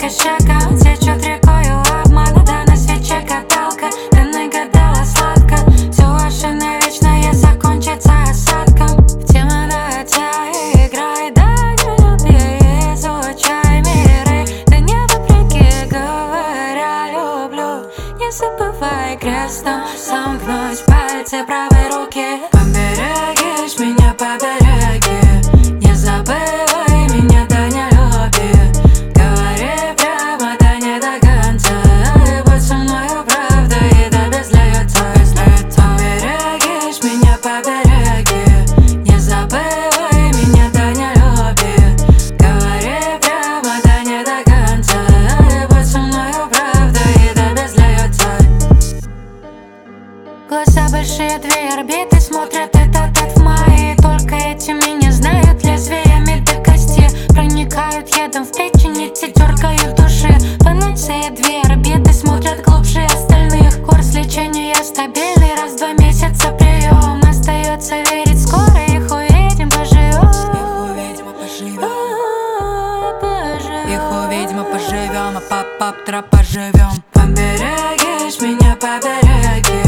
по щекам течет рекою обмана. Да на свече гадалка, ты нагадала сладко. Все ваше навечно закончится осадком. В темноте играй, да не люби, изучай миры. Да не вопреки, говоря люблю. Не забывай крестом сомкнуть пальцы правой руки. Поберегишь меня, побереги. Не забывай меня, да не люби. Говори прямо, да не до конца. И будь со мною правдой, да без лица. Поберегишь меня, побереги. Не забывай меня, да не люби. Говори прямо, да не до конца. И будь со мною правдой, да без лица. Глаза большие, две орбиты, смотрят этот в мои. Только эти меня знают, лезвиями до кости проникают ядом в печень, эти дергают души. Панацея, две орбиты, смотрят глубже остальных. Курс лечения стабильный, раз в 2 месяца прием. Остается верить, скоро их увидим, поживем. Их увидим и поживем, а пап-пап-тра поживем. Поберегишь меня, побереги.